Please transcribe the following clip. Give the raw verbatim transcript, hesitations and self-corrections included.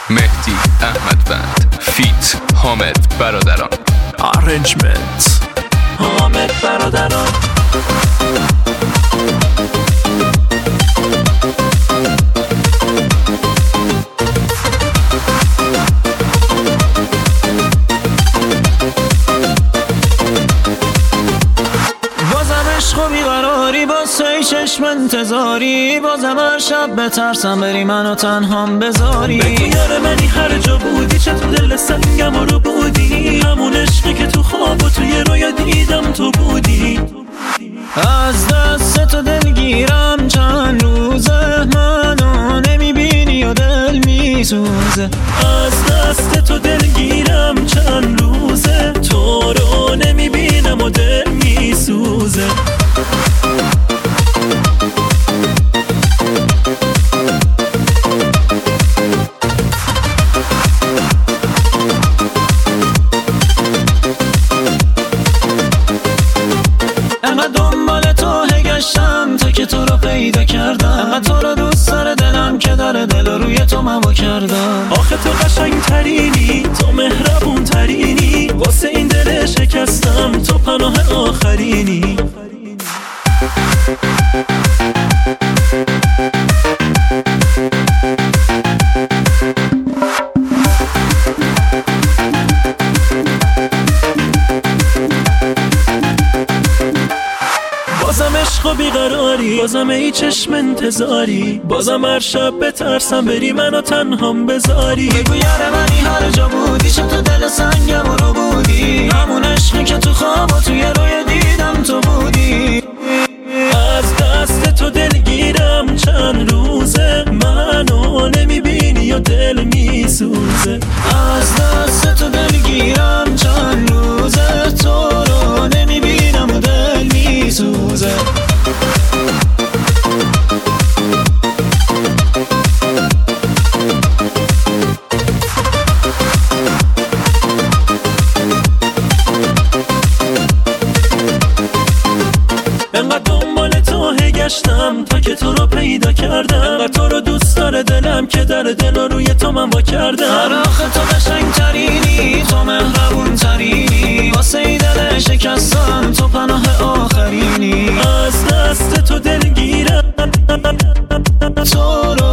مهدی احمدوند فیت حامد برادران. آرنجمنت حامد برادران. عشق و بیقراری با سه چشم انتظاری، بازم هر شب بترسم بری منو تنهام بذاری. بگو یار منی هر جا بودی، چه تو دل سنگم رو بودی، همون عشقی که تو خواب و توی رویا دیدم تو بودی. از دست تو دلگیرم چند روزه، منو نمیبینی و دل میسوزه. از دست تو دلگیرم چند روزه، تو رو نمیبینم و دل میسوزه. انقدر دنبال تو هگشتم تا که تو رو پیدا کردم، انقدر تو رو دوست داره دلم که داره دل روی تو موا کردم. آخه تو قشنگ ترینی، تو مهربون ترینی، واسه این دل شکستم تو پناه آخرینی. بازم عشق و بیقراری، بازم ای چشم انتظاری، بازم هر شب بترسم بری منو تنهام بذاری. بگو یار منی هر جا بودی، چه تو دل سنگم رو بودی، همون عشقی که تو خواب و توی روی دیدم تو بودی. از دست تو دلگیرم چند روزه، منو نمیبینی و دل میسوزه. از دست تو دلگیرم چند روزه، تو رو نمیبینم و دل میسوزه. انقدر دنبال تو هگشتم تا که تو رو پیدا کردم، انقدر تو رو دوست داره دلم که در دل روی تو من وا کردم. آخه تو قشنگ ترینی، تو مهربون ترینی، واسه ای دل شکستم تو پناه آخرینی. از دست تو دلگیرم تو رو